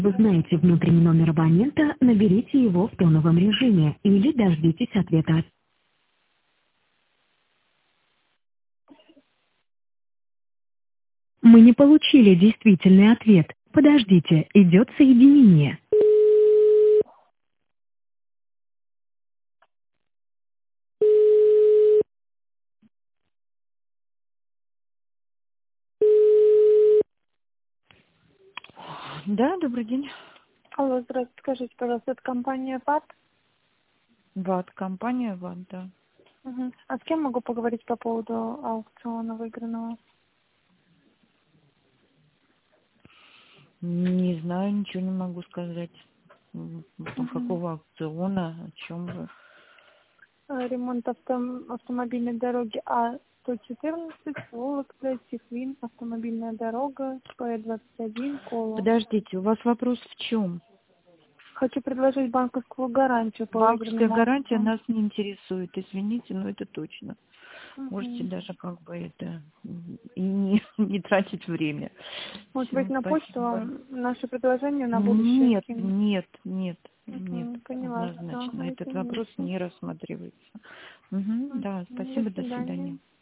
Вы знаете внутренний номер абонента, наберите его в тоновом режиме или дождитесь ответа. Мы не получили действительный ответ. Подождите, идет соединение. Да, добрый день. Алло, здравствуйте, скажите, пожалуйста, это компания ВАТ? ВАТ, компания ВАТ, да. Угу. А с кем могу поговорить по поводу аукциона выигранного? Не знаю, ничего не могу сказать. Угу. Какого аукциона, о чем вы? Ремонт автомобильной дороги А-114, Вологда, Тихвин, автомобильная дорога, П-21, Колу. Подождите, у вас вопрос в чем? Хочу предложить банковскую гарантию по Банковская выигранному гарантия аукциону. нас не интересует, извините, но это точно. Можете Угу. даже как бы это и не, не тратить время. Может быть, Все, на почту спасибо. вам наше предложение на будущее Нет, скинуть? нет, нет, нет, Угу. Поняла, все, однозначно. Этот вопрос извините. не рассматривается. Мгм, да, До спасибо, до свидания. свидания.